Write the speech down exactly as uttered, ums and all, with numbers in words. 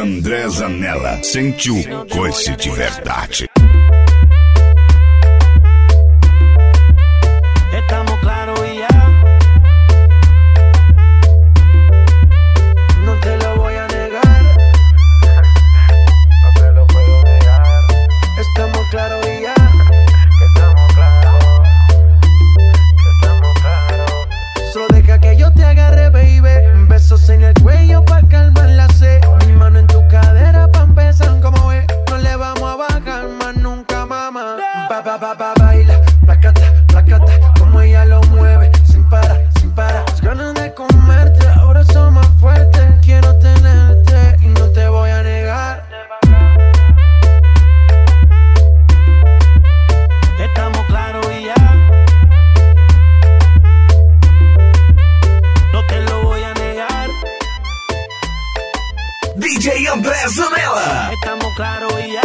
André Zanella. Sentiu coice de verdade. Estamos claros y ya. No te lo voy a negar. No te lo puedo negar. Estamos claros y ya. Estamos claros. Estamos claros. Solo deja que yo te agarre, baby. Besos en el cuello pa' calmar la sed. Mi mano en tu cadera pa' empezar, como ves. No le vamos a bajar más nunca, mamá. Pa, pa, pa, pa, baila, placata, placata. Como ella lo mueve, sin parar, sin parar. Las ganas de comerte ahora son más fuertes. Quiero tenerte y no te voy a negar. Estamos claros y ya. No te lo voy a negar. D J André Zanella. Estamos claros y ya.